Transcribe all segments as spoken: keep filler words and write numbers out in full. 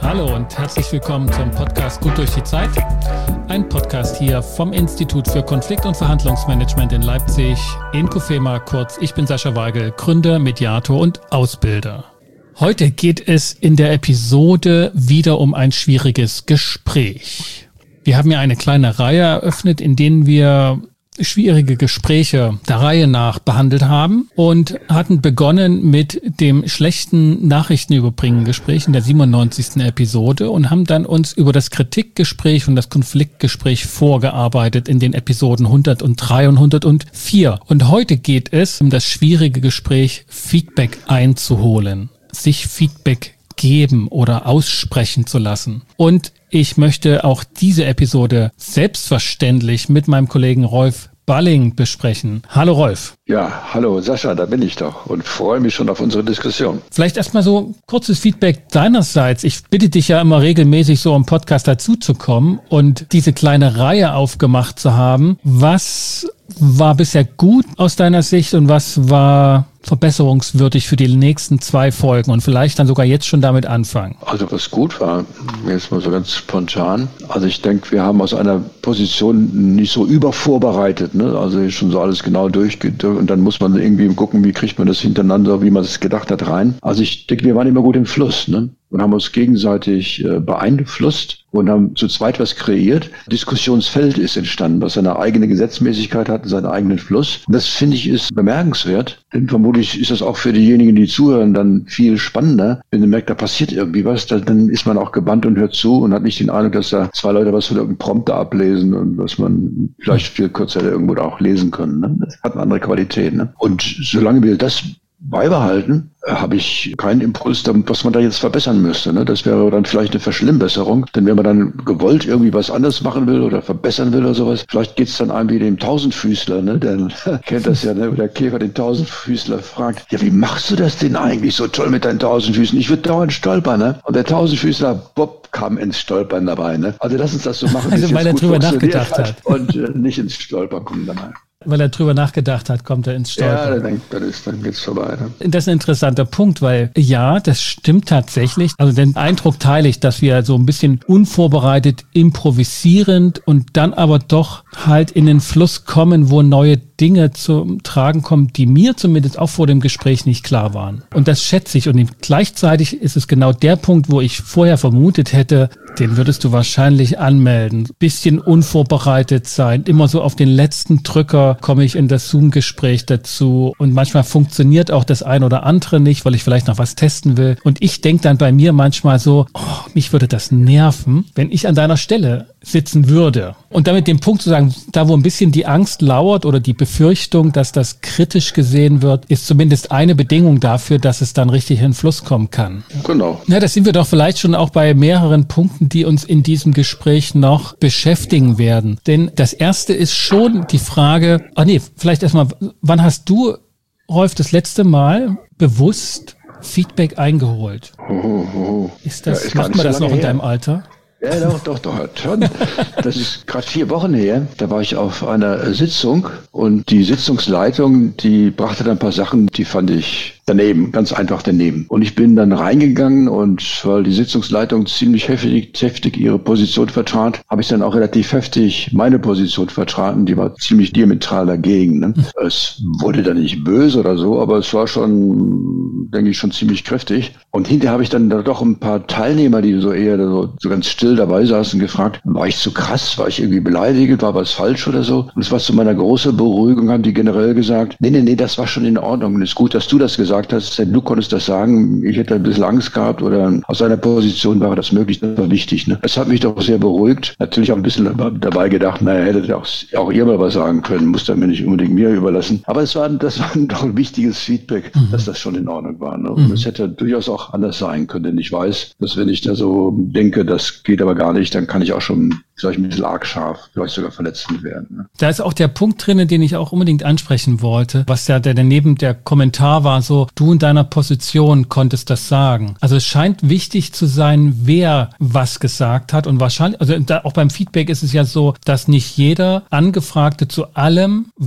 Hallo und herzlich willkommen zum Podcast Gut durch die Zeit. Ein Podcast hier vom Institut für Konflikt- und Verhandlungsmanagement in Leipzig, INCOFEMA kurz. Ich bin Sascha Weigel, Gründer, Mediator und Ausbilder. Heute geht es in der Episode wieder um ein schwieriges Gespräch. Wir haben ja eine kleine Reihe eröffnet, in denen wir schwierige Gespräche der Reihe nach behandelt haben und hatten begonnen mit dem schlechten Nachrichtenüberbringen-Gespräch in der siebenundneunzigsten Episode und haben dann uns über das Kritikgespräch und das Konfliktgespräch vorgearbeitet in den Episoden hundertdrei und hundertvier. Und heute geht es um das schwierige Gespräch, Feedback einzuholen, sich Feedback geben oder aussprechen zu lassen. Und ich möchte auch diese Episode selbstverständlich mit meinem Kollegen Rolf Balling besprechen. Hallo Rolf. Ja, hallo Sascha, da bin ich doch und freue mich schon auf unsere Diskussion. Vielleicht erstmal so kurzes Feedback deinerseits. Ich bitte dich ja immer regelmäßig so im Podcast dazuzukommen und diese kleine Reihe aufgemacht zu haben. Was war bisher gut aus deiner Sicht und was war verbesserungswürdig für die nächsten zwei Folgen und vielleicht dann sogar jetzt schon damit anfangen? Also was gut war, jetzt mal so ganz spontan. Also ich denke, wir haben aus einer Position nicht so übervorbereitet, ne? Also schon so alles genau durchgeht und dann muss man irgendwie gucken, wie kriegt man das hintereinander, wie man es gedacht hat, rein. Also ich denke, wir waren immer gut im Fluss, ne? Und haben uns gegenseitig äh, beeinflusst und haben zu zweit was kreiert. Diskussionsfeld ist entstanden, was seine eigene Gesetzmäßigkeit hat, seinen eigenen Fluss. Und das finde ich ist bemerkenswert, denn vermutlich ist das auch für diejenigen, die zuhören, dann viel spannender. Wenn man merkt, da passiert irgendwie was, dann ist man auch gebannt und hört zu und hat nicht den Eindruck, dass da zwei Leute was von irgendeinem Prompter ablesen und was man vielleicht viel kürzer irgendwo auch lesen können. Ne? Das hat eine andere Qualität. Ne? Und solange wir das beibehalten, habe ich keinen Impuls, was man da jetzt verbessern müsste. Ne? Das wäre dann vielleicht eine Verschlimmbesserung. Denn wenn man dann gewollt irgendwie was anderes machen will oder verbessern will oder sowas, vielleicht geht es dann einem wie dem Tausendfüßler, ne? Der kennt das ja, ne? Wo der Käfer den Tausendfüßler fragt, ja, wie machst du das denn eigentlich so toll mit deinen Tausendfüßen? Ich würde dauernd stolpern, ne? Und der Tausendfüßler, Bob, kam ins Stolpern dabei, ne? Also lass uns das so machen. Also weil er drüber nachgedacht hat. Und äh, nicht ins Stolpern kommen dabei. Weil er drüber nachgedacht hat, kommt er ins Stolpern. Ja, dann, dann, ist, dann geht's vorbei. Ne? Das ist ein interessanter Punkt, weil ja, das stimmt tatsächlich. Also den Eindruck teile ich, dass wir so ein bisschen unvorbereitet, improvisierend und dann aber doch halt in den Fluss kommen, wo neue Dinge zum Tragen kommen, die mir zumindest auch vor dem Gespräch nicht klar waren. Und das schätze ich. Und gleichzeitig ist es genau der Punkt, wo ich vorher vermutet hätte, den würdest du wahrscheinlich anmelden. Bisschen unvorbereitet sein. Immer so auf den letzten Drücker komme ich in das Zoom-Gespräch dazu. Und manchmal funktioniert auch das ein oder andere nicht, weil ich vielleicht noch was testen will. Und ich denke dann bei mir manchmal so, oh, mich würde das nerven, wenn ich an deiner Stelle sitzen würde. Und damit den Punkt zu sagen, da wo ein bisschen die Angst lauert oder die Befürchtung, dass das kritisch gesehen wird, ist zumindest eine Bedingung dafür, dass es dann richtig in den Fluss kommen kann. Genau. Na, das sind wir doch vielleicht schon auch bei mehreren Punkten, die uns in diesem Gespräch noch beschäftigen werden. Denn das erste ist schon die Frage, ah nee, vielleicht erstmal, wann hast du, Rolf, das letzte Mal bewusst Feedback eingeholt? Oh, oh, oh. Ist das, ja, ist macht man so das noch in her. deinem Alter? Ja, doch, doch, doch, schon. Das ist gerade vier Wochen her. Da war ich auf einer Sitzung und die Sitzungsleitung, die brachte dann ein paar Sachen, die fand ich daneben, ganz einfach daneben. Und ich bin dann reingegangen und weil die Sitzungsleitung ziemlich heftig, heftig ihre Position vertrat, habe ich dann auch relativ heftig meine Position vertreten. Die war ziemlich diametral dagegen. Ne? Es wurde dann nicht böse oder so, aber es war schon, denke ich, schon ziemlich kräftig. Und hinterher habe ich dann da doch ein paar Teilnehmer, die so eher so, so ganz still dabei saßen, gefragt, war ich zu krass, war ich irgendwie beleidigt, war was falsch oder so? Und es war zu meiner großen Beruhigung, haben die generell gesagt, nee, nee, nee, das war schon in Ordnung. Und es ist gut, dass du das gesagt hast, denn du konntest das sagen. Ich hätte ein bisschen Angst gehabt oder aus seiner Position war das möglich, das war wichtig. Ne? Das hat mich doch sehr beruhigt. Natürlich auch ein bisschen dabei gedacht, naja, hättet ihr auch, auch ihr mal was sagen können, musste mir nicht unbedingt mir überlassen. Aber es war, das war doch ein wichtiges Feedback, mhm. dass das schon in Ordnung war. Ne? Und mhm. es hätte durchaus auch anders sein können, denn ich weiß, dass wenn ich da so denke, das geht aber gar nicht, dann kann ich auch schon vielleicht ein bisschen arg scharf, vielleicht sogar verletzend werden. Ne? Da ist auch der Punkt drin, den ich auch unbedingt ansprechen wollte, was ja der daneben der Kommentar war, so du in deiner Position konntest das sagen. Also es scheint wichtig zu sein, wer was gesagt hat und wahrscheinlich, also da, auch beim Feedback ist es ja so, dass nicht jeder Angefragte zu allem, was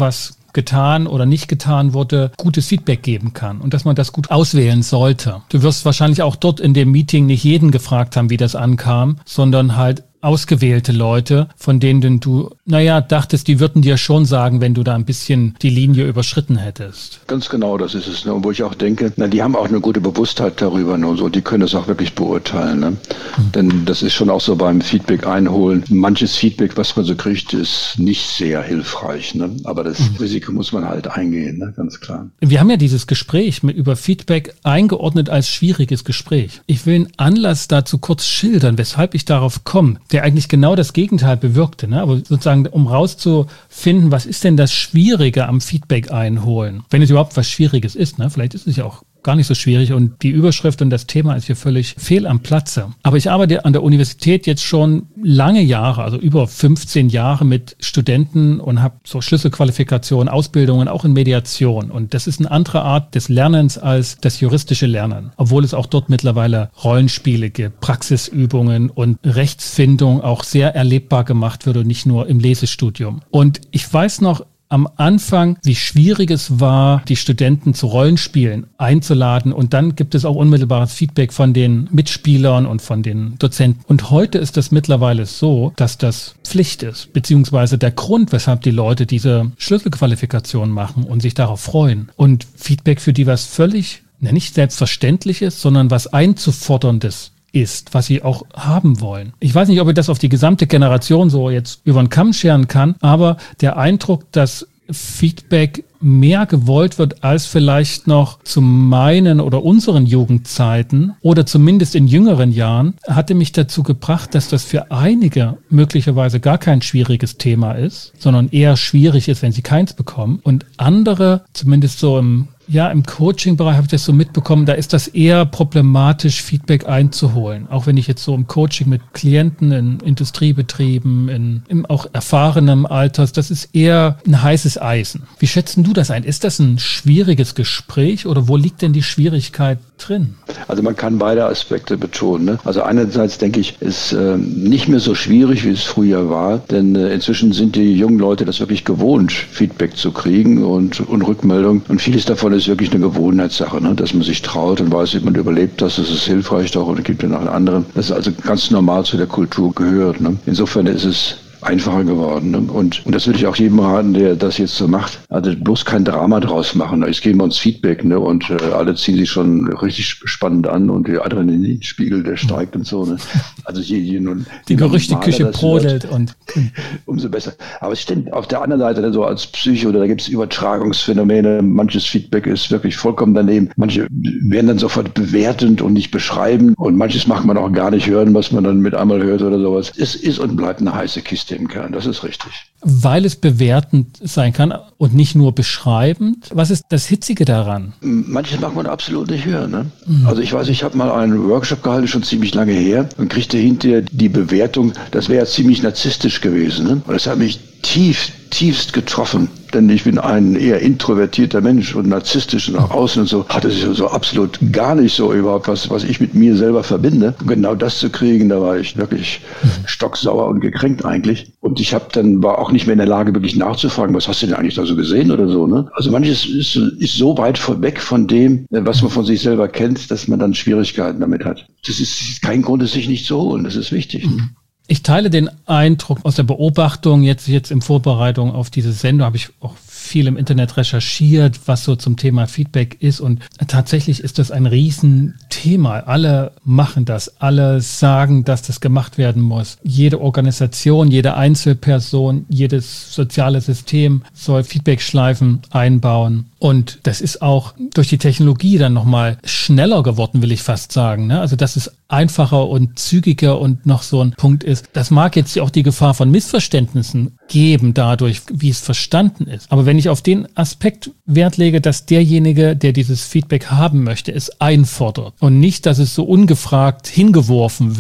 getan oder nicht getan wurde, gutes Feedback geben kann und dass man das gut auswählen sollte. Du wirst wahrscheinlich auch dort in dem Meeting nicht jeden gefragt haben, wie das ankam, sondern halt ausgewählte Leute, von denen du, naja, dachtest, die würden dir schon sagen, wenn du da ein bisschen die Linie überschritten hättest. Ganz genau, das ist es. Ne? Wo ich auch denke, na, die haben auch eine gute Bewusstheit darüber. Ne? Und so, die können das auch wirklich beurteilen. Ne? Mhm. Denn das ist schon auch so beim Feedback einholen. Manches Feedback, was man so kriegt, ist nicht sehr hilfreich. Ne? Aber das mhm. Risiko muss man halt eingehen, ne? Ganz klar. Wir haben ja dieses Gespräch mit über Feedback eingeordnet als schwieriges Gespräch. Ich will einen Anlass dazu kurz schildern, weshalb ich darauf komme, der eigentlich genau das Gegenteil bewirkte. Ne? Aber sozusagen, um rauszufinden, was ist denn das Schwierige am Feedback einholen? Wenn es überhaupt was Schwieriges ist, ne? Vielleicht ist es ja auch gar nicht so schwierig und die Überschrift und das Thema ist hier völlig fehl am Platze. Aber ich arbeite an der Universität jetzt schon lange Jahre, also über fünfzehn Jahre mit Studenten und habe so Schlüsselqualifikationen, Ausbildungen auch in Mediation. Und das ist eine andere Art des Lernens als das juristische Lernen, obwohl es auch dort mittlerweile Rollenspiele gibt, Praxisübungen und Rechtsfindung auch sehr erlebbar gemacht wird und nicht nur im Lesestudium. Und ich weiß noch, am Anfang, wie schwierig es war, die Studenten zu Rollenspielen einzuladen. Und dann gibt es auch unmittelbares Feedback von den Mitspielern und von den Dozenten. Und heute ist es mittlerweile so, dass das Pflicht ist, beziehungsweise der Grund, weshalb die Leute diese Schlüsselqualifikation machen und sich darauf freuen. Und Feedback für die was völlig, ne, nicht selbstverständlich ist, sondern was einzuforderndes ist, was sie auch haben wollen. Ich weiß nicht, ob ich das auf die gesamte Generation so jetzt über den Kamm scheren kann, aber der Eindruck, dass Feedback mehr gewollt wird als vielleicht noch zu meinen oder unseren Jugendzeiten oder zumindest in jüngeren Jahren, hatte mich dazu gebracht, dass das für einige möglicherweise gar kein schwieriges Thema ist, sondern eher schwierig ist, wenn sie keins bekommen. Und andere, zumindest so im Ja, im Coaching-Bereich habe ich das so mitbekommen, da ist das eher problematisch, Feedback einzuholen. Auch wenn ich jetzt so im Coaching mit Klienten in Industriebetrieben, in, in auch erfahrenem Alters, das ist eher ein heißes Eisen. Wie schätzen du das ein? Ist das ein schwieriges Gespräch oder wo liegt denn die Schwierigkeit drin? Also man kann beide Aspekte betonen. Ne? Also einerseits denke ich, ist äh, nicht mehr so schwierig, wie es früher war, denn äh, inzwischen sind die jungen Leute das wirklich gewohnt, Feedback zu kriegen und, und Rückmeldung. Und vieles davon ist wirklich eine Gewohnheitssache, ne? Dass man sich traut und weiß, wie man überlebt das, das ist hilfreich doch und es gibt ja noch einen anderen. Das ist also ganz normal zu der Kultur gehört. Ne? Insofern ist es einfacher geworden. Ne? Und, und das würde ich auch jedem raten, der das jetzt so macht. Also bloß kein Drama draus machen. Jetzt geben wir uns Feedback, ne? Und äh, alle ziehen sich schon richtig spannend an und der Adrenalinspiegel, der steigt und so. Ne? Also je, je nun, die Gerüchteküche brodelt und umso besser. Aber es stimmt auf der anderen Seite, ne, so als Psycho, da gibt es Übertragungsphänomene. Manches Feedback ist wirklich vollkommen daneben. Manche werden dann sofort bewertend und nicht beschreiben und manches macht man auch gar nicht hören, was man dann mit einmal hört oder sowas. Es ist und bleibt eine heiße Kiste im Kern, das ist richtig. Weil es bewertend sein kann und nicht nur beschreibend. Was ist das Hitzige daran? Manches mag man absolut nicht hören. Ne? Mhm. Also ich weiß, ich habe mal einen Workshop gehalten, schon ziemlich lange her, und kriegte hinterher die Bewertung, das wäre ja ziemlich narzisstisch gewesen. Ne? Und das hat mich tief, tiefst getroffen. Denn ich bin ein eher introvertierter Mensch und narzisstisch nach außen und so. Hatte sich so absolut gar nicht so überhaupt was, was ich mit mir selber verbinde. Und genau das zu kriegen, da war ich wirklich stocksauer und gekränkt eigentlich. Und ich habe dann war auch nicht mehr in der Lage, wirklich nachzufragen, was hast du denn eigentlich da so gesehen oder so. Ne? Also manches ist, ist so weit weg von dem, was man von sich selber kennt, dass man dann Schwierigkeiten damit hat. Das ist kein Grund, es sich nicht zu holen. Das ist wichtig. Ne? Ich teile den Eindruck aus der Beobachtung, jetzt, jetzt in Vorbereitung auf diese Sendung habe ich auch viel im Internet recherchiert, was so zum Thema Feedback ist, und tatsächlich ist das ein Riesenthema. Alle machen das, alle sagen, dass das gemacht werden muss. Jede Organisation, jede Einzelperson, jedes soziale System soll Feedbackschleifen einbauen. Und das ist auch durch die Technologie dann nochmal schneller geworden, will ich fast sagen. Ne? Also dass es einfacher und zügiger und noch so ein Punkt ist. Das mag jetzt auch die Gefahr von Missverständnissen geben dadurch, wie es verstanden ist. Aber wenn ich auf den Aspekt Wert lege, dass derjenige, der dieses Feedback haben möchte, es einfordert und nicht, dass es so ungefragt hingeworfen wird,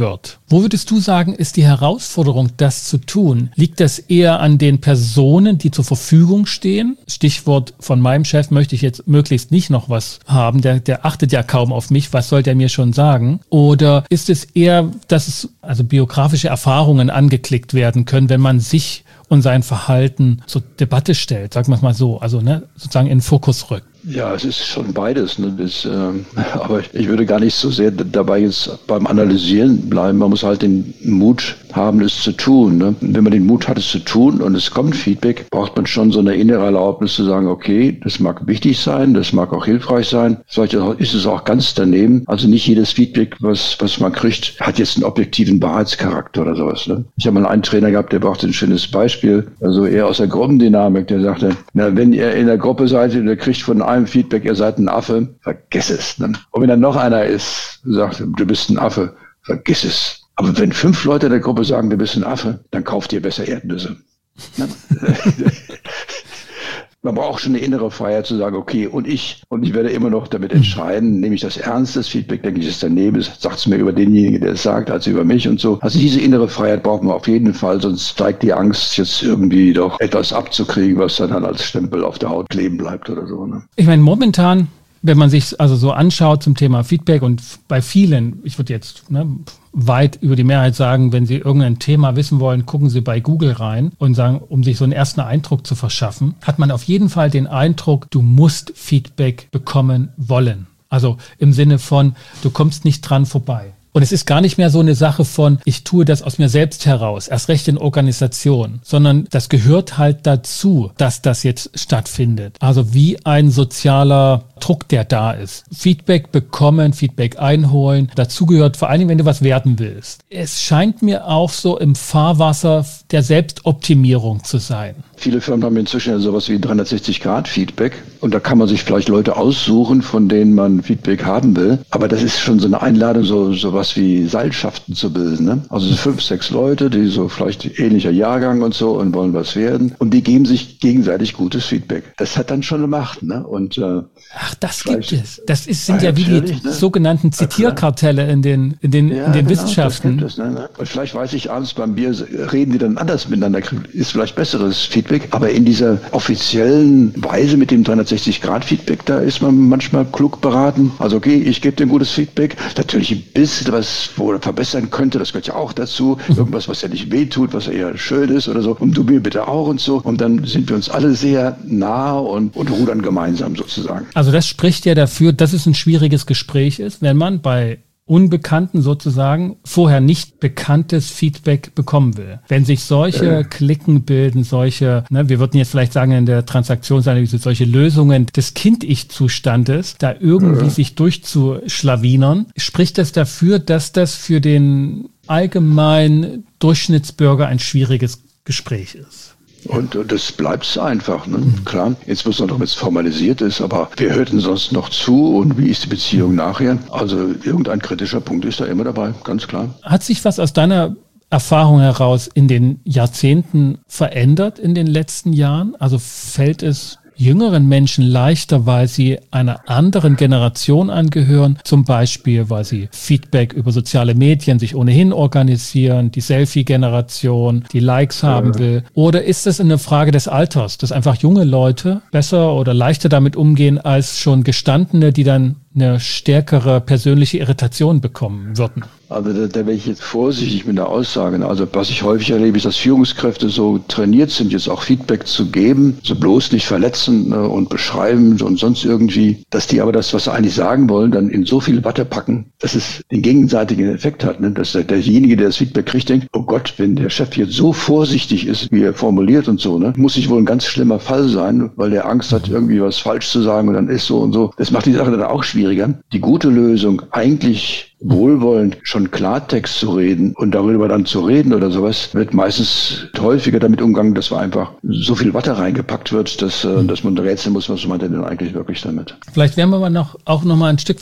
Wo würdest du sagen, ist die Herausforderung, das zu tun? Liegt das eher an den Personen, die zur Verfügung stehen? Stichwort, von meinem Chef möchte ich jetzt möglichst nicht noch was haben. Der, der achtet ja kaum auf mich. Was soll der mir schon sagen? Oder ist es eher, dass es also biografische Erfahrungen angeklickt werden können, wenn man sich und sein Verhalten zur Debatte stellt, sagen wir es mal so, also ne, sozusagen in den Fokus rückt? Ja, es ist schon beides. Ne? Das, ähm, aber ich würde gar nicht so sehr dabei jetzt beim Analysieren bleiben. Man muss halt den Mut haben, es zu tun. Ne? Wenn man den Mut hat, es zu tun und es kommt Feedback, braucht man schon so eine innere Erlaubnis zu sagen, okay, das mag wichtig sein, das mag auch hilfreich sein. Vielleicht ist es auch ganz daneben. Also nicht jedes Feedback, was, was man kriegt, hat jetzt einen objektiven Wahrheitscharakter oder sowas. Ne? Ich habe mal einen Trainer gehabt, der brachte ein schönes Beispiel, also eher aus der Gruppendynamik, der sagte, na, wenn ihr in der Gruppe seid und ihr kriegt von einem Feedback, ihr seid ein Affe, vergiss es. Ne? Und wenn dann noch einer ist, sagt, du bist ein Affe, vergiss es. Aber wenn fünf Leute in der Gruppe sagen, du bist ein Affe, dann kauft ihr besser Erdnüsse. Ne? Man braucht schon eine innere Freiheit zu sagen, okay, und ich, und ich werde immer noch damit entscheiden, nehme ich das ernst, das Feedback, denke ich, ist daneben, sagt es mir über denjenigen, der es sagt, als über mich und so. Also diese innere Freiheit braucht man auf jeden Fall, sonst steigt die Angst, jetzt irgendwie doch etwas abzukriegen, was dann, dann als Stempel auf der Haut kleben bleibt oder so. Ne? Ich meine, momentan, wenn man sich also so anschaut zum Thema Feedback und bei vielen, ich würde jetzt ne, weit über die Mehrheit sagen, wenn Sie irgendein Thema wissen wollen, gucken Sie bei Google rein und sagen, um sich so einen ersten Eindruck zu verschaffen, hat man auf jeden Fall den Eindruck, du musst Feedback bekommen wollen. Also im Sinne von, du kommst nicht dran vorbei. Und es ist gar nicht mehr so eine Sache von, ich tue das aus mir selbst heraus, erst recht in Organisation, sondern das gehört halt dazu, dass das jetzt stattfindet. Also wie ein sozialer Druck, der da ist. Feedback bekommen, Feedback einholen. Dazu gehört vor allen Dingen, wenn du was werden willst. Es scheint mir auch so im Fahrwasser der Selbstoptimierung zu sein. Viele Firmen haben inzwischen sowas wie dreihundertsechzig Grad Feedback und da kann man sich vielleicht Leute aussuchen, von denen man Feedback haben will. Aber das ist schon so eine Einladung, so sowas wie Seilschaften zu bilden. Ne? Also so fünf, sechs Leute, die so vielleicht ähnlicher Jahrgang und so und wollen was werden und die geben sich gegenseitig gutes Feedback. Das hat dann schon eine Macht. Ne? Und äh, Ach, das gibt es. Das ist, sind ja, ja wie die ne? sogenannten Zitierkartelle in den, in den, ja, in den genau, Wissenschaften. Das gibt es, ne? Und vielleicht weiß ich, abends beim Bier reden die dann anders miteinander, ist vielleicht besseres Feedback. Aber in dieser offiziellen Weise mit dem dreihundertsechzig Grad Feedback, da ist man manchmal klug beraten. Also okay, ich gebe dir ein gutes Feedback. Natürlich ein bisschen was, wo er verbessern könnte, das gehört ja auch dazu. Irgendwas, was ja nicht wehtut, was ja eher schön ist oder so. Und du mir bitte auch und so. Und dann sind wir uns alle sehr nah und, und rudern gemeinsam sozusagen. Also das spricht ja dafür, dass es ein schwieriges Gespräch ist, wenn man bei Unbekannten sozusagen vorher nicht bekanntes Feedback bekommen will. Wenn sich solche äh. Klicken bilden, solche, ne, wir würden jetzt vielleicht sagen in der Transaktionsanalyse, solche Lösungen des Kind-Ich-Zustandes, da irgendwie äh. sich durchzuschlawinern, spricht das dafür, dass das für den allgemeinen Durchschnittsbürger ein schwieriges Gespräch ist. Und, und das bleibt einfach, ne? Mhm. Klar, jetzt muss man noch, wenn es formalisiert ist, aber wer hört denn sonst noch zu und wie ist die Beziehung nachher? Also irgendein kritischer Punkt ist da immer dabei, ganz klar. Hat sich was aus deiner Erfahrung heraus in den Jahrzehnten verändert in den letzten Jahren? Also fällt es jüngeren Menschen leichter, weil sie einer anderen Generation angehören, zum Beispiel, weil sie Feedback über soziale Medien sich ohnehin organisieren, die Selfie-Generation, die Likes haben will? Oder ist es eine Frage des Alters, dass einfach junge Leute besser oder leichter damit umgehen als schon Gestandene, die dann eine stärkere persönliche Irritation bekommen würden? Also da, da wäre ich jetzt vorsichtig mit der Aussage. Also was ich häufig erlebe, ist, dass Führungskräfte so trainiert sind, jetzt auch Feedback zu geben, so bloß nicht verletzen ne, und beschreiben und sonst irgendwie, dass die aber das, was sie eigentlich sagen wollen, dann in so viel Watte packen, dass es den gegenseitigen Effekt hat. Ne? Dass der, derjenige, der das Feedback kriegt, denkt, oh Gott, wenn der Chef jetzt so vorsichtig ist, wie er formuliert und so, ne, muss ich wohl ein ganz schlimmer Fall sein, weil der Angst hat, irgendwie was falsch zu sagen und dann ist so und so. Das macht die Sache dann auch schwierig. Die gute Lösung, eigentlich wohlwollend schon Klartext zu reden und darüber dann zu reden oder sowas, wird meistens häufiger damit umgegangen, dass man einfach so viel Watte reingepackt wird, dass, dass man rätseln muss, was meint er denn eigentlich wirklich damit. Vielleicht werden wir aber noch, auch noch mal ein Stück weit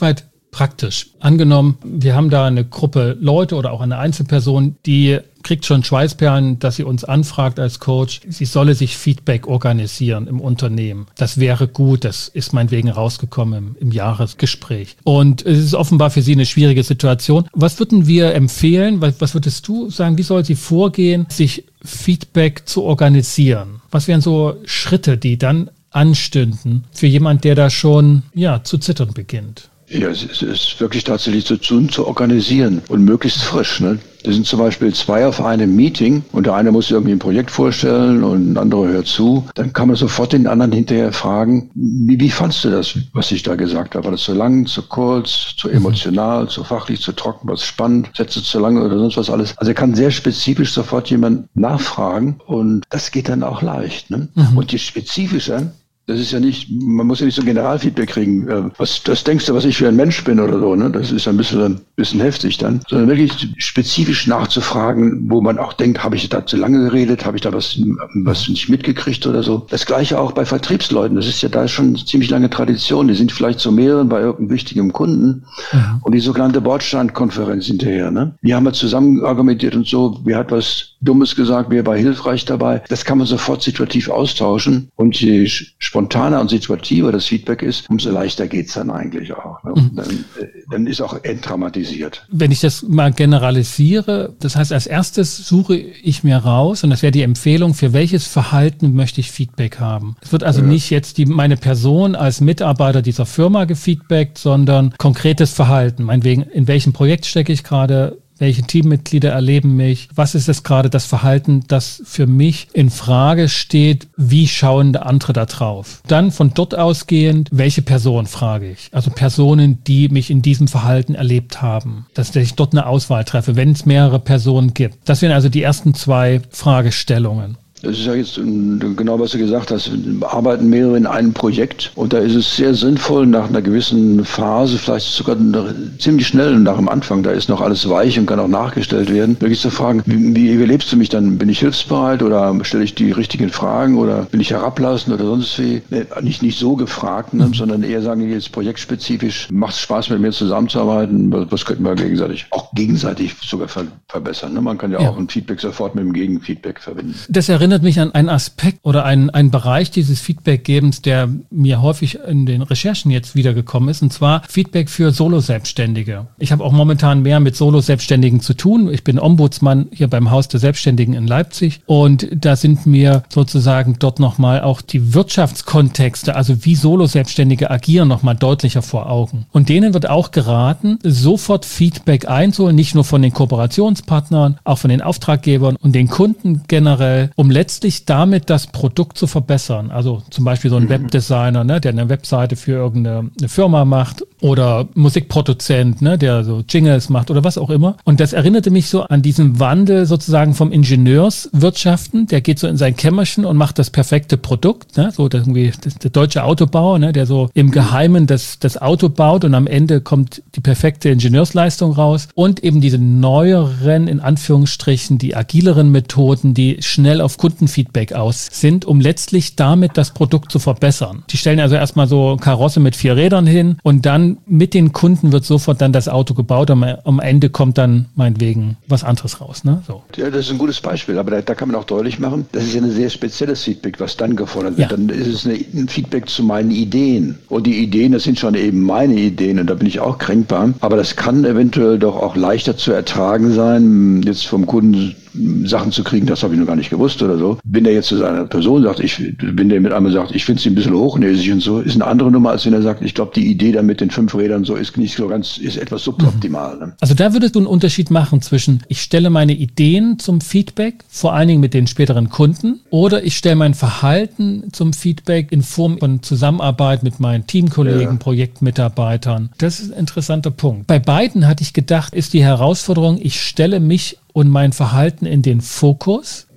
praktisch. Angenommen, wir haben da eine Gruppe Leute oder auch eine Einzelperson, die kriegt schon Schweißperlen, dass sie uns anfragt als Coach, sie solle sich Feedback organisieren im Unternehmen. Das wäre gut, das ist meinetwegen rausgekommen im, im Jahresgespräch. Und es ist offenbar für sie eine schwierige Situation. Was würden wir empfehlen, was, was würdest du sagen, wie soll sie vorgehen, sich Feedback zu organisieren? Was wären so Schritte, die dann anstünden für jemand, der da schon ja zu zittern beginnt? Ja, es ist wirklich tatsächlich zu tun, zu organisieren und möglichst frisch. Ne? Das sind zum Beispiel zwei auf einem Meeting und der eine muss irgendwie ein Projekt vorstellen und ein anderer hört zu. Dann kann man sofort den anderen hinterher fragen, wie, wie fandst du das, was ich da gesagt habe? War das zu lang, zu kurz, zu emotional, zu fachlich, zu trocken, was spannend, Sätze zu lang oder sonst was alles? Also er kann sehr spezifisch sofort jemand nachfragen und das geht dann auch leicht. Ne? Mhm. Und je spezifischer, das ist ja nicht, man muss ja nicht so ein Generalfeedback kriegen. Was, das denkst du, was ich für ein Mensch bin oder so, ne? Das ist ein bisschen, ein bisschen heftig dann. Sondern wirklich spezifisch nachzufragen, wo man auch denkt, habe ich da zu lange geredet, habe ich da was, was nicht mitgekriegt oder so. Das Gleiche auch bei Vertriebsleuten. Das ist ja da schon ziemlich lange Tradition. Die sind vielleicht zu mehreren bei irgendeinem wichtigen Kunden. Mhm. Und die sogenannte Bordsteinkonferenz hinterher, ne? Die haben wir zusammen argumentiert und so. Wer hat was Dummes gesagt, wer war hilfreich dabei? Das kann man sofort situativ austauschen. Und je spontaner und situativer das Feedback ist, umso leichter geht's dann eigentlich auch. Ne? Mhm. Dann, dann ist auch entdramatisiert. Wenn ich das mal generalisiere, das heißt, als erstes suche ich mir raus, und das wäre die Empfehlung, für welches Verhalten möchte ich Feedback haben. Es wird also ja. nicht jetzt die, meine Person als Mitarbeiter dieser Firma gefeedbackt, sondern konkretes Verhalten. Meinetwegen, in welchem Projekt stecke ich gerade? Welche Teammitglieder erleben mich? Was ist es gerade das Verhalten, das für mich in Frage steht? Wie schauen andere da drauf? Dann von dort ausgehend, welche Person frage ich? Also Personen, die mich in diesem Verhalten erlebt haben. Dass ich dort eine Auswahl treffe, wenn es mehrere Personen gibt. Das wären also die ersten zwei Fragestellungen. Das ist ja jetzt genau, was du gesagt hast. Wir arbeiten mehrere in einem Projekt und da ist es sehr sinnvoll, nach einer gewissen Phase, vielleicht sogar ziemlich schnell nach dem Anfang, da ist noch alles weich und kann auch nachgestellt werden, wirklich zu fragen, wie, wie erlebst du mich dann? Bin ich hilfsbereit oder stelle ich die richtigen Fragen oder bin ich herablassend oder sonst wie? Nee, nicht, nicht so gefragt, ne, mhm. sondern eher sagen, jetzt projektspezifisch, macht es Spaß mit mir zusammenzuarbeiten, was könnten wir gegenseitig, auch gegenseitig sogar ver- verbessern. Ne? Man kann ja, ja auch ein Feedback sofort mit dem Gegenfeedback verbinden. Das erinnert mich an einen Aspekt oder einen, einen Bereich dieses Feedbackgebens, der mir häufig in den Recherchen jetzt wiedergekommen ist, und zwar Feedback für Solo-Selbstständige. Ich habe auch momentan mehr mit Solo-Selbstständigen zu tun. Ich bin Ombudsmann hier beim Haus der Selbstständigen in Leipzig und da sind mir sozusagen dort nochmal auch die Wirtschaftskontexte, also wie Solo-Selbstständige agieren, nochmal deutlicher vor Augen. Und denen wird auch geraten, sofort Feedback einzuholen, nicht nur von den Kooperationspartnern, auch von den Auftraggebern und den Kunden generell, um letztlich damit das Produkt zu verbessern. Also zum Beispiel so ein mhm. Webdesigner, ne, der eine Webseite für irgendeine eine Firma macht oder Musikproduzent, ne, der so Jingles macht oder was auch immer. Und das erinnerte mich so an diesen Wandel sozusagen vom Ingenieurswirtschaften. Der geht so in sein Kämmerchen und macht das perfekte Produkt, ne, so das irgendwie das, der deutsche Autobauer, ne, der so im Geheimen das, das Auto baut und am Ende kommt die perfekte Ingenieursleistung raus. Und eben diese neueren, in Anführungsstrichen, die agileren Methoden, die schnell auf Kundenfeedback aus sind, um letztlich damit das Produkt zu verbessern. Die stellen also erstmal so Karosse mit vier Rädern hin und dann mit den Kunden wird sofort dann das Auto gebaut und am Ende kommt dann meinetwegen was anderes raus. Ne? So. Ja, das ist ein gutes Beispiel, aber da, da kann man auch deutlich machen, das ist ja ein sehr spezielles Feedback, was dann gefordert wird. Ja. Dann ist es eine, ein Feedback zu meinen Ideen. Und die Ideen, das sind schon eben meine Ideen und da bin ich auch kränkbar. Aber das kann eventuell doch auch leichter zu ertragen sein, jetzt vom Kunden Sachen zu kriegen, das habe ich noch gar nicht gewusst oder so. Wenn der jetzt zu seiner Person sagt, ich, wenn der mit einmal sagt, ich finde sie ein bisschen hochnäsig und so, ist eine andere Nummer, als wenn er sagt, ich glaube, die Idee da mit den fünf Rädern so ist nicht so ganz, ist etwas suboptimal. Ne? Also da würdest du einen Unterschied machen zwischen, ich stelle meine Ideen zum Feedback, vor allen Dingen mit den späteren Kunden, oder ich stelle mein Verhalten zum Feedback in Form von Zusammenarbeit mit meinen Teamkollegen, ja. Projektmitarbeitern. Das ist ein interessanter Punkt. Bei beiden hatte ich gedacht, ist die Herausforderung, ich stelle mich und mein Verhalten in den Fokus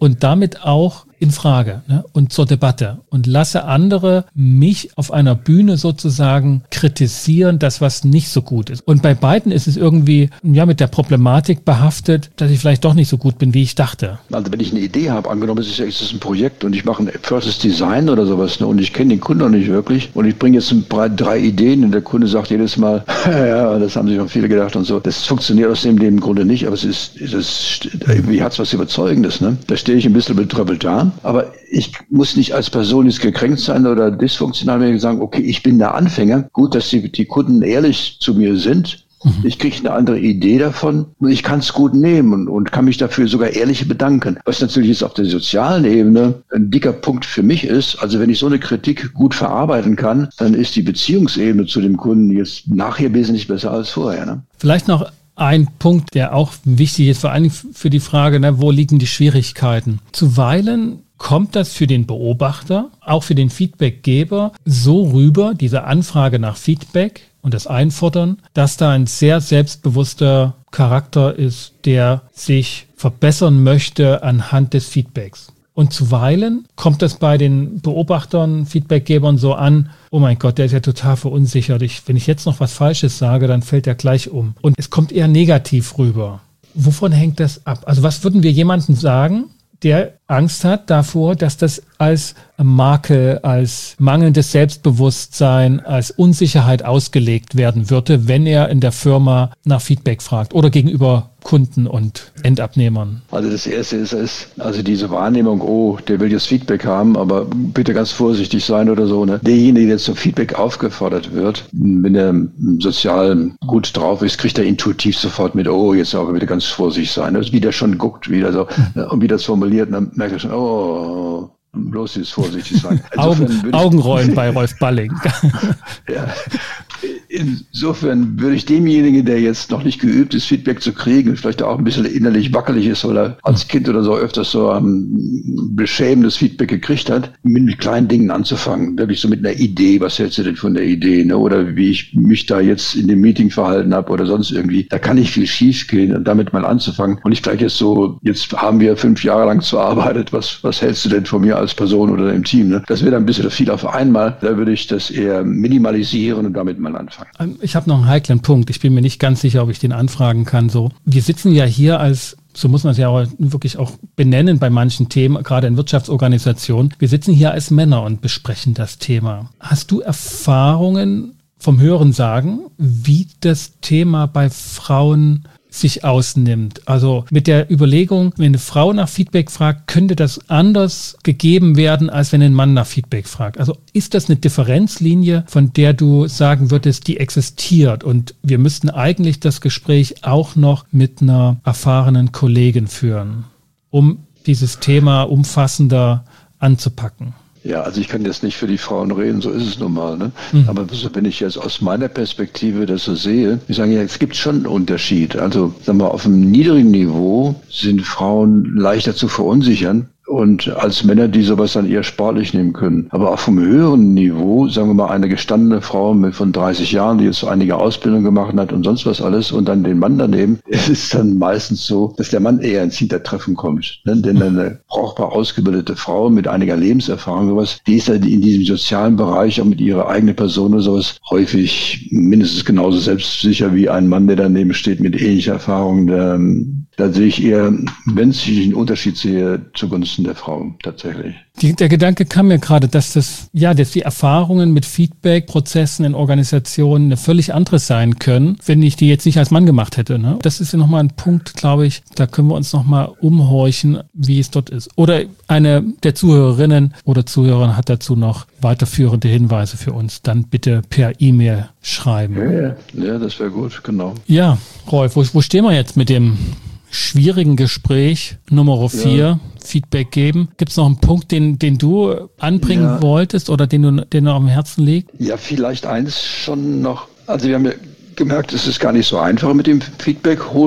und damit auch in Frage, ne? Und zur Debatte und lasse andere mich auf einer Bühne sozusagen kritisieren, das was nicht so gut ist. Und bei beiden ist es irgendwie ja mit der Problematik behaftet, dass ich vielleicht doch nicht so gut bin, wie ich dachte. Also wenn ich eine Idee habe, angenommen es ist ja ist ein Projekt und ich mache ein First Design oder sowas, ne, und ich kenne den Kunden noch nicht wirklich und ich bringe jetzt ein, drei Ideen und der Kunde sagt jedes Mal, ja, das haben sich schon viele gedacht und so. Das funktioniert aus dem, dem Grunde nicht, aber es ist, es ist irgendwie hat es was Überzeugendes. Ne? Da stehe ich ein bisschen betröppelt da. Aber ich muss nicht als Person jetzt gekränkt sein oder dysfunktional, wenn ich sagen, okay, ich bin der Anfänger. Gut, dass die, die Kunden ehrlich zu mir sind. Mhm. Ich kriege eine andere Idee davon und ich kann es gut nehmen und, und kann mich dafür sogar ehrlich bedanken. Was natürlich jetzt auf der sozialen Ebene ein dicker Punkt für mich ist. Also wenn ich so eine Kritik gut verarbeiten kann, dann ist die Beziehungsebene zu dem Kunden jetzt nachher wesentlich besser als vorher. Ne? Vielleicht noch ein Punkt, der auch wichtig ist, vor allem für die Frage, ne, wo liegen die Schwierigkeiten? Zuweilen kommt das für den Beobachter, auch für den Feedbackgeber so rüber, diese Anfrage nach Feedback und das Einfordern, dass da ein sehr selbstbewusster Charakter ist, der sich verbessern möchte anhand des Feedbacks. Und zuweilen kommt das bei den Beobachtern, Feedbackgebern so an, oh mein Gott, der ist ja total verunsichert. Ich, wenn ich jetzt noch was Falsches sage, dann fällt er gleich um. Und es kommt eher negativ rüber. Wovon hängt das ab? Also was würden wir jemandem sagen, der Angst hat davor, dass das als Makel, als mangelndes Selbstbewusstsein, als Unsicherheit ausgelegt werden würde, wenn er in der Firma nach Feedback fragt oder gegenüber Kunden und Endabnehmern? Also das Erste ist es, also diese Wahrnehmung, oh, der will jetzt Feedback haben, aber bitte ganz vorsichtig sein oder so. Ne? Derjenige, der zum Feedback aufgefordert wird, wenn er sozial gut drauf ist, kriegt er intuitiv sofort mit, oh, jetzt aber bitte ganz vorsichtig sein. Das ist wieder schon guckt, wieder so, mhm. und wie das formuliert, und dann merkt er schon, oh, bloß jetzt vorsichtig sein. Augen, Augenrollen bei Rolf Balling. Ja. Insofern würde ich demjenigen, der jetzt noch nicht geübt ist, Feedback zu kriegen, vielleicht auch ein bisschen innerlich wackelig ist, weil er als Kind oder so öfters so ein beschämendes Feedback gekriegt hat, mit kleinen Dingen anzufangen. Wirklich so mit einer Idee, was hältst du denn von der Idee? Ne? Oder wie ich mich da jetzt in dem Meeting verhalten habe oder sonst irgendwie. Da kann nicht viel schief gehen und damit mal anzufangen. Und nicht gleich jetzt so, jetzt haben wir fünf Jahre lang zuarbeitet, was, was hältst du denn von mir als Person oder im Team? Ne? Das wäre dann ein bisschen viel auf einmal. Da würde ich das eher minimalisieren und damit mal anfangen. Ich habe noch einen heiklen Punkt. Ich bin mir nicht ganz sicher, ob ich den anfragen kann. So, wir sitzen ja hier als, so muss man es ja auch wirklich auch benennen bei manchen Themen, gerade in Wirtschaftsorganisationen. Wir sitzen hier als Männer und besprechen das Thema. Hast du Erfahrungen vom Hören sagen, wie das Thema bei Frauen sich ausnimmt? Also mit der Überlegung, wenn eine Frau nach Feedback fragt, könnte das anders gegeben werden, als wenn ein Mann nach Feedback fragt. Also ist das eine Differenzlinie, von der du sagen würdest, die existiert und wir müssten eigentlich das Gespräch auch noch mit einer erfahrenen Kollegin führen, um dieses Thema umfassender anzupacken? Ja, also ich kann jetzt nicht für die Frauen reden, so ist es nun mal. Ne? Mhm. Aber wenn ich jetzt aus meiner Perspektive das so sehe, ich sage ja, es gibt schon einen Unterschied. Also sagen wir, auf einem niedrigen Niveau sind Frauen leichter zu verunsichern. Und als Männer, die sowas dann eher sportlich nehmen können. Aber auch vom höheren Niveau, sagen wir mal, eine gestandene Frau mit von dreißig Jahren, die jetzt einige Ausbildung gemacht hat und sonst was alles und dann den Mann daneben, es ist dann meistens so, dass der Mann eher ins Hintertreffen kommt. Ne? Denn eine brauchbar ausgebildete Frau mit einiger Lebenserfahrung, sowas, die ist dann in diesem sozialen Bereich auch mit ihrer eigenen Person oder sowas häufig mindestens genauso selbstsicher wie ein Mann, der daneben steht mit ähnlicher Erfahrung. Der, da sehe ich eher, wenn es sich einen Unterschied sehe, zugunsten der Frau tatsächlich. Die, der Gedanke kam mir gerade, dass das, ja, dass die Erfahrungen mit Feedback-Prozessen in Organisationen eine völlig andere sein können, wenn ich die jetzt nicht als Mann gemacht hätte. Ne? Das ist ja nochmal ein Punkt, glaube ich, da können wir uns nochmal umhorchen, wie es dort ist. Oder eine der Zuhörerinnen oder Zuhörer hat dazu noch weiterführende Hinweise für uns, dann bitte per E-Mail schreiben. Ja, ja. ja das wäre gut, genau. Ja, Rolf, wo, wo stehen wir jetzt mit dem schwierigen Gespräch Nummer vier, ja. Feedback geben. Gibt es noch einen Punkt, den, den du anbringen ja. wolltest oder den du, den du auf dem Herzen liegt? Ja, vielleicht eins schon noch. Also wir haben ja gemerkt, es ist gar nicht so einfach mit dem Feedback holen.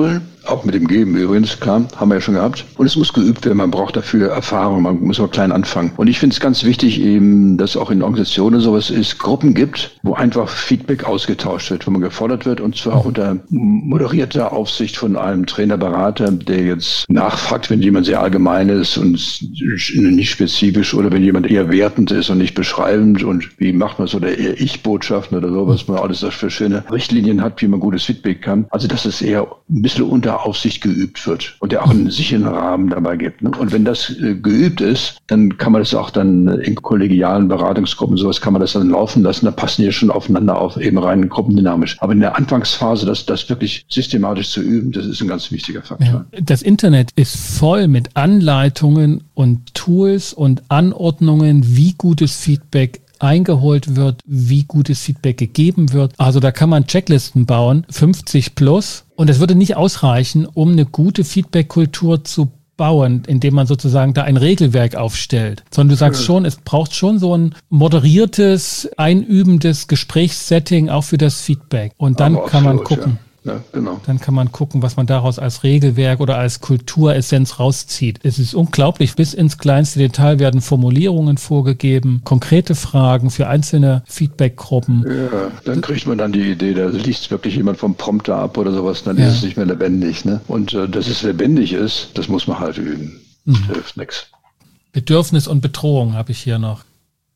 Auch mit dem Geben übrigens, klar, haben wir ja schon gehabt. Und es muss geübt werden, man braucht dafür Erfahrung, man muss mal klein anfangen. Und ich finde es ganz wichtig eben, dass auch in Organisationen sowas ist, Gruppen gibt, wo einfach Feedback ausgetauscht wird, wo man gefordert wird und zwar unter moderierter Aufsicht von einem Trainer, Berater, der jetzt nachfragt, wenn jemand sehr allgemein ist und nicht spezifisch oder wenn jemand eher wertend ist und nicht beschreibend und wie macht man es oder eher Ich-Botschaften oder so, was man alles das für schöne Richtlinien hat, wie man gutes Feedback kann. Also dass es eher ein bisschen unter Aufsicht geübt wird und der auch einen sicheren Rahmen dabei gibt. Ne? Und wenn das äh, geübt ist, dann kann man das auch dann in kollegialen Beratungsgruppen, sowas kann man das dann laufen lassen, da passen die schon aufeinander auf, eben rein gruppendynamisch. Aber in der Anfangsphase, das, das wirklich systematisch zu üben, das ist ein ganz wichtiger Faktor. Ja. Das Internet ist voll mit Anleitungen und Tools und Anordnungen, wie gutes Feedback eingeholt wird, wie gutes Feedback gegeben wird. Also da kann man Checklisten bauen, fünfzig plus. Und es würde nicht ausreichen, um eine gute Feedback-Kultur zu bauen, indem man sozusagen da ein Regelwerk aufstellt. Sondern du sagst schon, es braucht schon so ein moderiertes, einübendes Gesprächssetting auch für das Feedback. Und dann kann man gucken. Ja. Ja, genau. Dann kann man gucken, was man daraus als Regelwerk oder als Kulturessenz rauszieht. Es ist unglaublich, bis ins kleinste Detail werden Formulierungen vorgegeben, konkrete Fragen für einzelne Feedbackgruppen. Ja, dann kriegt man dann die Idee, da liest wirklich jemand vom Prompter ab oder sowas, dann ja. ist es nicht mehr lebendig. Ne? Und äh, dass es lebendig ist, das muss man halt üben. Das mhm. hilft nichts. Bedürfnis und Bedrohung habe ich hier noch.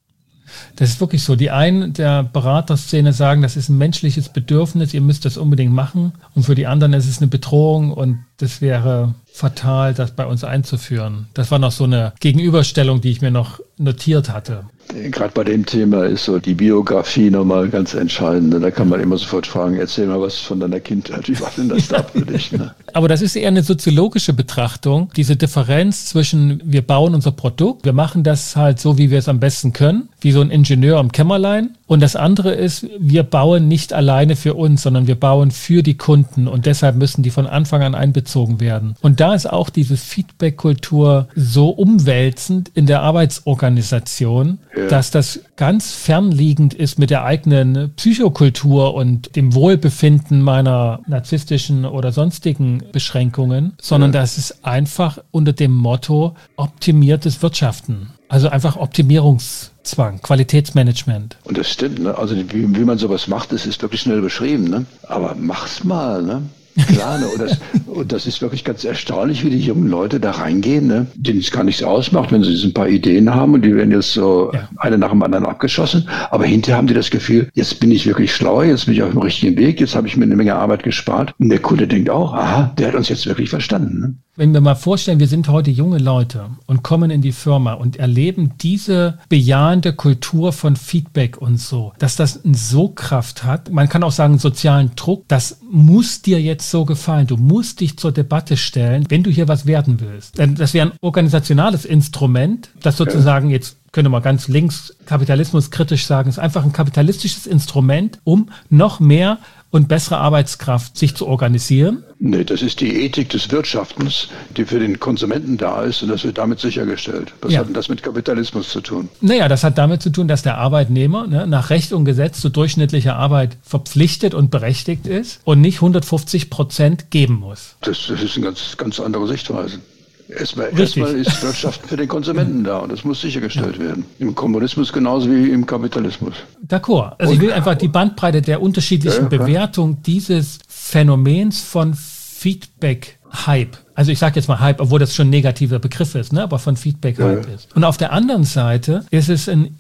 Das ist wirklich so. Die einen der Beraterszene sagen, das ist ein menschliches Bedürfnis, ihr müsst das unbedingt machen. Und für die anderen ist es eine Bedrohung und das wäre fatal, das bei uns einzuführen. Das war noch so eine Gegenüberstellung, die ich mir noch notiert hatte. Gerade bei dem Thema ist so die Biografie nochmal ganz entscheidend. Da kann man immer sofort fragen, erzähl mal was von deiner Kindheit. Wie war denn das da für dich? Ne? Aber das ist eher eine soziologische Betrachtung. Diese Differenz zwischen, wir bauen unser Produkt, wir machen das halt so, wie wir es am besten können, wie so ein Ingenieur im Kämmerlein. Und das andere ist, wir bauen nicht alleine für uns, sondern wir bauen für die Kunden. Und deshalb müssen die von Anfang an einbezogen werden. Und da ist auch diese Feedback-Kultur so umwälzend in der Arbeitsorganisation, ja. dass das ganz fernliegend ist mit der eigenen Psychokultur und dem Wohlbefinden meiner narzisstischen oder sonstigen Beschränkungen, sondern ja. das ist einfach unter dem Motto optimiertes Wirtschaften. Also einfach Optimierungszwang, Qualitätsmanagement. Und das stimmt, ne? Also wie, wie man sowas macht, das ist wirklich schnell beschrieben, ne? Aber mach's mal, ne? Klar, ne? Und, das, und das ist wirklich ganz erstaunlich, wie die jungen Leute da reingehen, ne? Denen es gar nichts ausmacht, wenn sie ein paar Ideen haben und die werden jetzt so ja. eine nach dem anderen abgeschossen. Aber hinterher haben die das Gefühl, jetzt bin ich wirklich schlau, jetzt bin ich auf dem richtigen Weg, jetzt habe ich mir eine Menge Arbeit gespart. Und der Kunde denkt auch, aha, der hat uns jetzt wirklich verstanden, ne? Wenn wir mal vorstellen, wir sind heute junge Leute und kommen in die Firma und erleben diese bejahende Kultur von Feedback und so, dass das eine So-Kraft hat. Man kann auch sagen, sozialen Druck, das muss dir jetzt so gefallen. Du musst dich zur Debatte stellen, wenn du hier was werden willst. Denn das wäre ein organisationales Instrument, das sozusagen jetzt, könnte man ganz links kapitalismuskritisch sagen, ist einfach ein kapitalistisches Instrument, um noch mehr und bessere Arbeitskraft sich zu organisieren? Nee, das ist die Ethik des Wirtschaftens, die für den Konsumenten da ist und das wird damit sichergestellt. Was ja. hat denn das mit Kapitalismus zu tun? Naja, das hat damit zu tun, dass der Arbeitnehmer ne, nach Recht und Gesetz zu durchschnittlicher Arbeit verpflichtet und berechtigt ist und nicht hundertfünfzig Prozent geben muss. Das, das ist eine ganz, ganz andere Sichtweise. Erstmal, erstmal ist Wirtschaft für den Konsumenten da und das muss sichergestellt ja. werden. Im Kommunismus genauso wie im Kapitalismus. D'accord. Also und, ich will einfach die Bandbreite der unterschiedlichen ja, ja, Bewertung dieses Phänomens von Feedback-Hype. Also ich sage jetzt mal Hype, obwohl das schon ein negativer Begriff ist, ne? aber von Feedback-Hype ja. ist. Und auf der anderen Seite ist es ein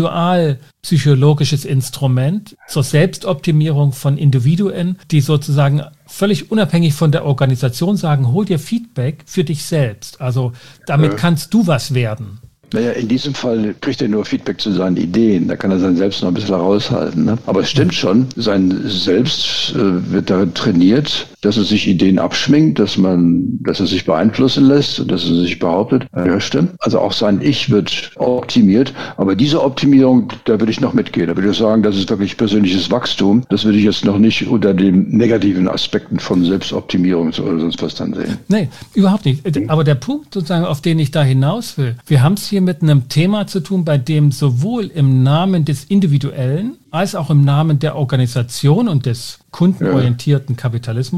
individualpsychologisches Instrument zur Selbstoptimierung von Individuen, die sozusagen völlig unabhängig von der Organisation sagen, hol dir Feedback für dich selbst. Also damit ja. kannst du was werden. Naja, in diesem Fall kriegt er nur Feedback zu seinen Ideen. Da kann er sein Selbst noch ein bisschen raushalten. Ne? Aber es stimmt schon, sein Selbst äh, wird darin trainiert, dass er sich Ideen abschminkt, dass man, dass er sich beeinflussen lässt und dass er sich behauptet. Ja, stimmt. Also auch sein Ich wird optimiert. Aber diese Optimierung, da würde ich noch mitgehen. Da würde ich sagen, das ist wirklich persönliches Wachstum. Das würde ich jetzt noch nicht unter den negativen Aspekten von Selbstoptimierung oder sonst was dann sehen. Nee, überhaupt nicht. Aber der Punkt sozusagen, auf den ich da hinaus will, wir haben es hier mit einem Thema zu tun, bei dem sowohl im Namen des Individuellen als auch im Namen der Organisation und des kundenorientierten Kapitalismus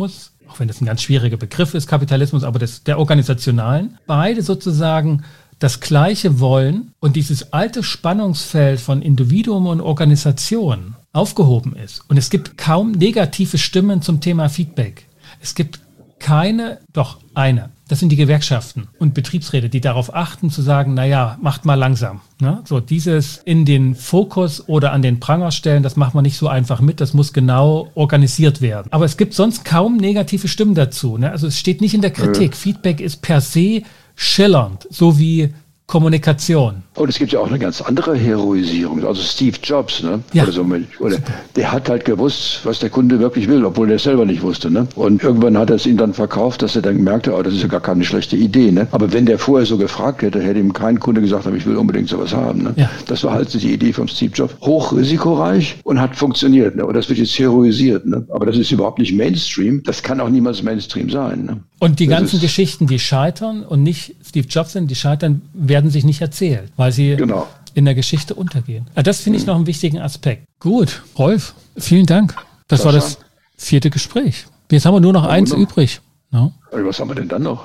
auch wenn das ein ganz schwieriger Begriff ist, Kapitalismus, aber das, der organisationalen, beide sozusagen das Gleiche wollen und dieses alte Spannungsfeld von Individuum und Organisation aufgehoben ist. Und es gibt kaum negative Stimmen zum Thema Feedback. Es gibt keine, doch eine. Das sind die Gewerkschaften und Betriebsräte, die darauf achten, zu sagen, naja, macht mal langsam. Ne? So dieses in den Fokus oder an den Pranger stellen, das macht man nicht so einfach mit, das muss genau organisiert werden. Aber es gibt sonst kaum negative Stimmen dazu. Ne? Also es steht nicht in der Kritik. Ja. Feedback ist per se schillernd, so wie Kommunikation. Und es gibt ja auch eine ganz andere Heroisierung. Also Steve Jobs, ne? Ja. Oder so, oder der hat halt gewusst, was der Kunde wirklich will, obwohl er es selber nicht wusste. Ne? Und irgendwann hat er es ihm dann verkauft, dass er dann merkte, oh, das ist ja gar keine schlechte Idee. Ne? Aber wenn der vorher so gefragt hätte, hätte ihm kein Kunde gesagt, ich will unbedingt sowas haben. Ne? Ja. Das war halt die Idee von Steve Jobs. Hochrisikoreich und hat funktioniert. Ne? Und das wird jetzt heroisiert. Ne? Aber das ist überhaupt nicht Mainstream. Das kann auch niemals Mainstream sein. Ne? Und die das ganzen Geschichten, die scheitern und nicht Steve Jobs sind, die scheitern, werden sich nicht erzählt, weil sie genau. in der Geschichte untergehen. Also das finde ich mhm. noch einen wichtigen Aspekt. Gut, Rolf, vielen Dank. Das, das war das vierte Gespräch. Jetzt haben wir nur noch ja, eins noch. übrig. No? Was haben wir denn dann noch?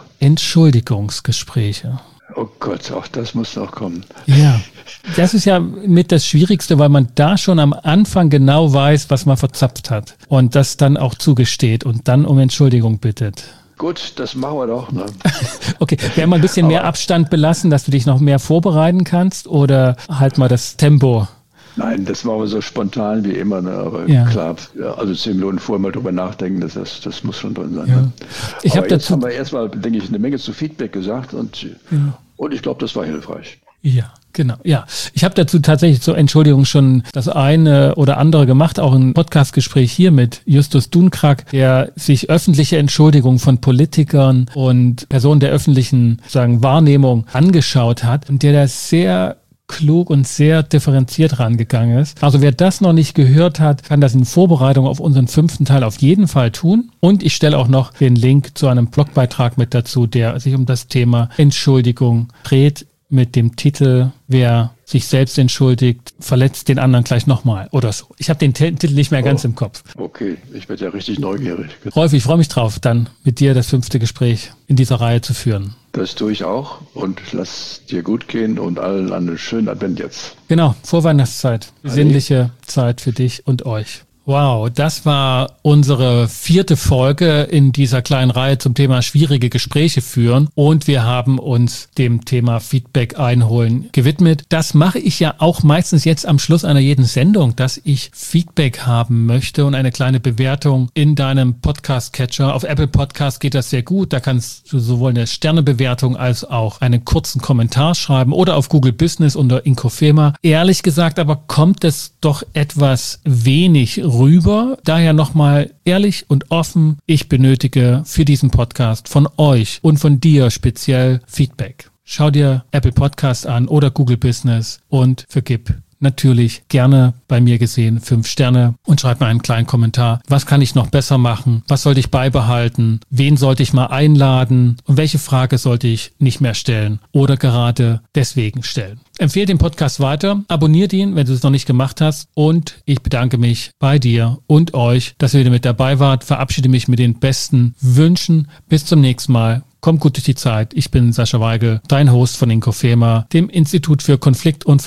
Entschuldigungsgespräche. Oh Gott, auch das muss noch kommen. Ja, das ist ja mit das Schwierigste, weil man da schon am Anfang genau weiß, was man verzapft hat und das dann auch zugesteht und dann um Entschuldigung bittet. Gut, das machen wir doch. Ne? Okay, werden wir ein bisschen Aber mehr Abstand belassen, dass du dich noch mehr vorbereiten kannst oder halt mal das Tempo? Nein, das machen wir so spontan wie immer. Ne? Aber ja. klar, also zehn Minuten vorher mal drüber nachdenken, das, das, das muss schon drin sein. Ja. Ne? Ich Aber hab jetzt dazu haben wir erstmal, denke ich, eine Menge zu Feedback gesagt und, ja. und ich glaube, das war hilfreich. Ja, genau. Ja, ich habe dazu tatsächlich zur Entschuldigung schon das eine oder andere gemacht, auch ein Podcastgespräch hier mit Justus Dunkrack, der sich öffentliche Entschuldigungen von Politikern und Personen der öffentlichen sagen Wahrnehmung angeschaut hat und der da sehr klug und sehr differenziert rangegangen ist. Also wer das noch nicht gehört hat, kann das in Vorbereitung auf unseren fünften Teil auf jeden Fall tun. Und ich stelle auch noch den Link zu einem Blogbeitrag mit dazu, der sich um das Thema Entschuldigung dreht, mit dem Titel, wer sich selbst entschuldigt, verletzt den anderen gleich nochmal oder so. Ich habe den T- Titel nicht mehr oh, ganz im Kopf. Okay, ich werde ja richtig neugierig. Rolf, ich freue mich drauf, dann mit dir das fünfte Gespräch in dieser Reihe zu führen. Das tue ich auch und lass dir gut gehen und allen einen schönen Advent jetzt. Genau, Vorweihnachtszeit, besinnliche Zeit für dich und euch. Wow, das war unsere vierte Folge in dieser kleinen Reihe zum Thema schwierige Gespräche führen und wir haben uns dem Thema Feedback einholen gewidmet. Das mache ich ja auch meistens jetzt am Schluss einer jeden Sendung, dass ich Feedback haben möchte und eine kleine Bewertung in deinem Podcast-Catcher. Auf Apple Podcast geht das sehr gut, da kannst du sowohl eine Sternebewertung als auch einen kurzen Kommentar schreiben oder auf Google Business unter Inkofema. Ehrlich gesagt aber kommt es doch etwas wenig rüber. Daher nochmal ehrlich und offen, ich benötige für diesen Podcast von euch und von dir speziell Feedback. Schau dir Apple Podcast an oder Google Business und vergib natürlich gerne bei mir gesehen fünf Sterne und schreib mir einen kleinen Kommentar. Was kann ich noch besser machen? Was sollte ich beibehalten? Wen sollte ich mal einladen? Und welche Frage sollte ich nicht mehr stellen oder gerade deswegen stellen? Empfehle den Podcast weiter, abonniert ihn, wenn du es noch nicht gemacht hast und ich bedanke mich bei dir und euch, dass ihr wieder mit dabei wart. Verabschiede mich mit den besten Wünschen. Bis zum nächsten Mal. Kommt gut durch die Zeit. Ich bin Sascha Weigel, dein Host von Inkofema, dem Institut für Konflikt- und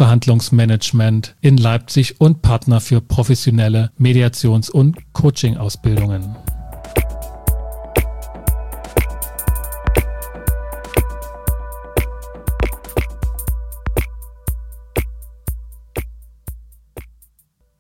Verhandlungsmanagement in Leipzig und Partner für professionelle Mediations- und Coaching-Ausbildungen.